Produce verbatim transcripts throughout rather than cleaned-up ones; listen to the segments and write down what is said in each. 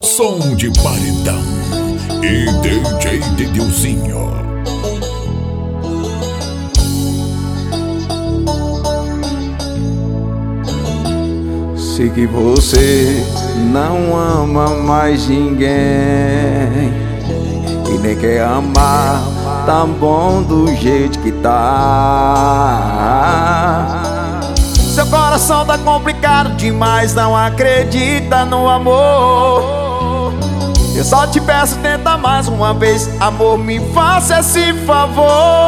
Som de paredão e D J Didilzinho. Sei que você não ama mais ninguém e nem quer amar, tá bom do jeito que tá. Seu coração tá complicado demais, não acredita no amor. Eu só te peço, tenta mais uma vez, amor, me faça esse favor.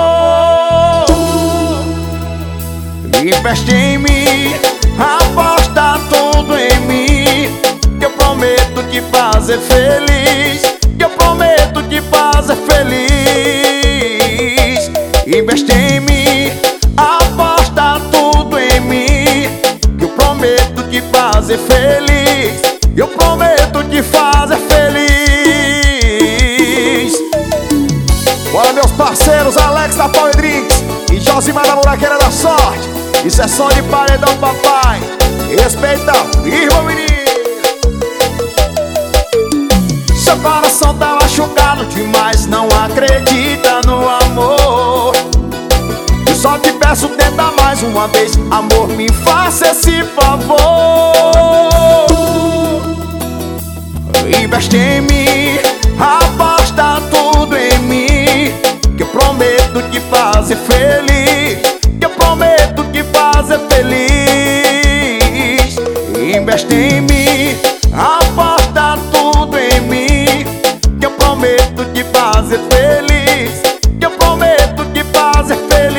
Investe em mim, aposta tudo em mim, que eu prometo te fazer feliz, que eu prometo te fazer feliz. Investe em mim, aposta tudo em mim, que eu prometo te fazer feliz, que eu prometo te fazer feliz. Bora, meus parceiros, Alex da Power Drinks e Josimar da Buraqueira da Sorte. Isso é som de paredão, papai. Respeita, irmão, menino. Seu coração tá machucado demais, não acredita no amor. Eu só te peço, tenta mais uma vez, amor, me faça esse favor. Investe em mim, aposta tudo em mim, que eu prometo te fazer feliz, que eu prometo te fazer feliz. Investe em mim, aposta tudo em mim, que eu prometo te fazer feliz, que eu prometo te fazer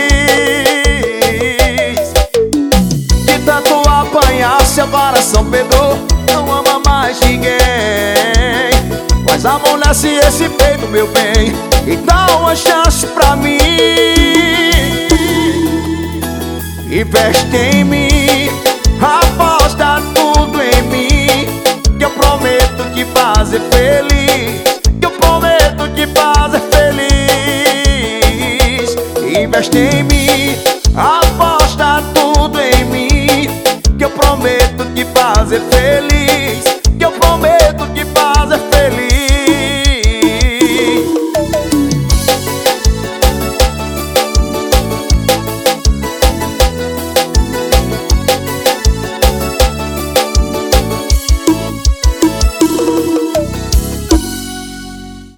feliz. De tanto apanhar, seu coração pegou, não ama mais ninguém. Mas amolece esse peito, meu bem, e dá uma chance pra mim. Investe em mim, rapaz.